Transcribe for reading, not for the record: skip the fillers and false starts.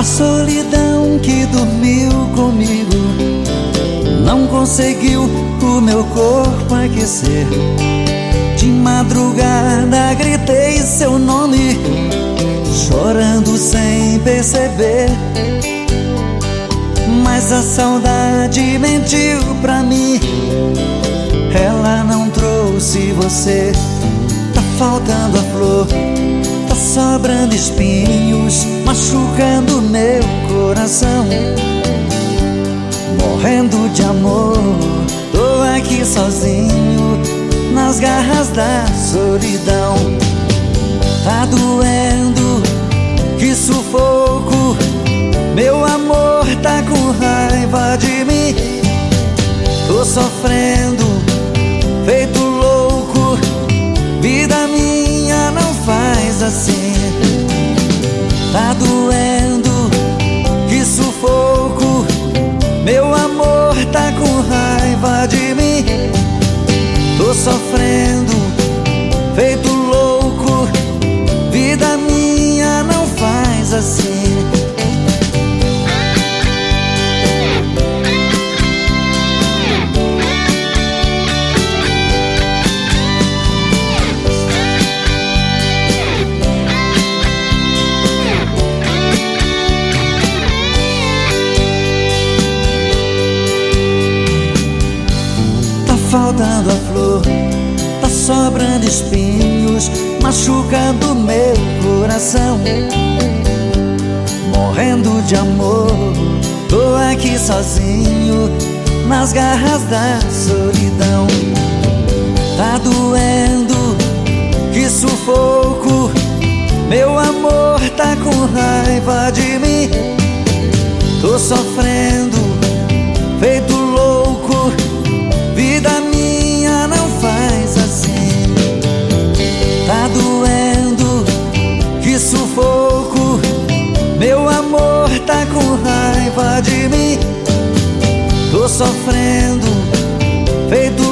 solidão que dormiu comigo não conseguiu o meu corpo aquecer. De madrugada gritei seu nome, chorando sem perceber. Mas a saudade mentiu pra mim, ela não trouxe você. Tá faltando a flor, tá sobrando espinhos, machucando meu coração. Morrendo de amor, tô aqui sozinho nas garras da solidão. Tá doendo, que sufoco, meu amor tá com raiva de mim. Tô sofrendo, feito louco, vida minha não faz assim. Tá doendo, que sufoco, meu amor tá com raiva de mim. Tô sofrendo, feito louco, vida minha não faz assim. Faltando a flor, tá sobrando espinhos, machucando meu coração. Morrendo de amor, tô aqui sozinho nas garras da solidão. Tá doendo, que sufoco, meu amor tá com raiva de mim. Tô sofrendo, feito louco, vida minha não faz assim. Tá doendo, que sufoco, meu amor tá com raiva de mim. Tô sofrendo, feito